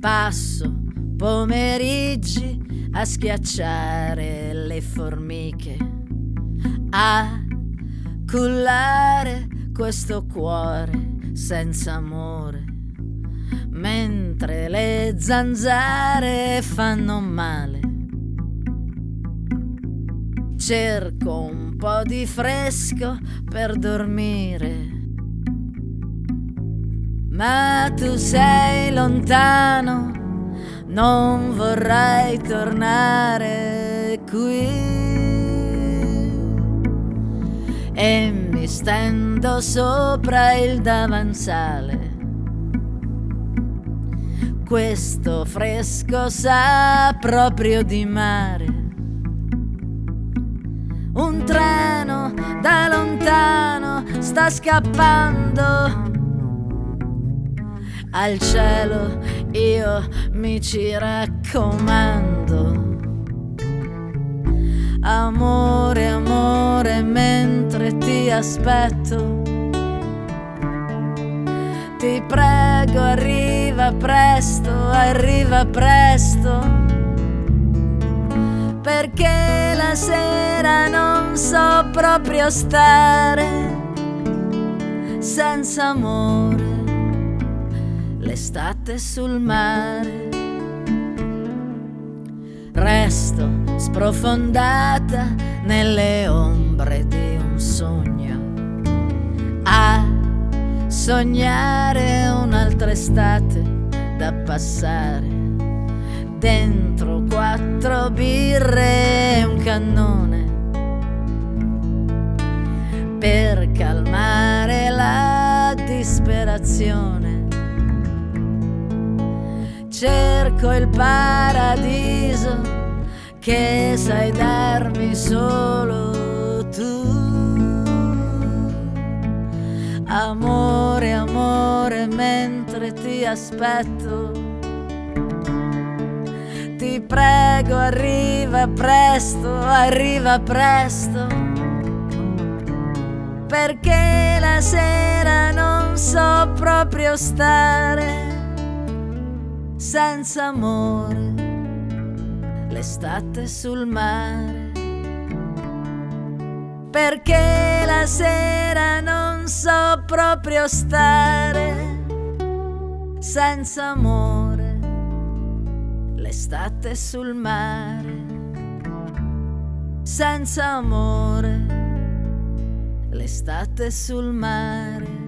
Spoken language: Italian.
Passo pomeriggi a schiacciare le formiche, a cullare questo cuore senza amore, mentre le zanzare fanno male. Cerco un po' di fresco per dormire, ma tu sei lontano, non vorrai tornare qui. E mi stendo sopra il davanzale, questo fresco sa proprio di mare. Un treno da lontano sta scappando, al cielo io mi ci raccomando. Amore, amore, mentre ti aspetto, ti prego arriva presto, perché la sera non so proprio stare senza amore. L'estate sul mare, resto sprofondata nelle ombre di un sogno, a sognare un'altra estate da passare, dentro 4 birre e un cannone, per calmare la disperazione. Cerco il paradiso che sai darmi solo tu. Amore, amore, mentre ti aspetto, ti prego arriva presto, perché la sera non so proprio stare senza amore. L'estate sul mare, perché la sera non so proprio stare senza amore. L'estate sul mare, senza amore. L'estate sul mare.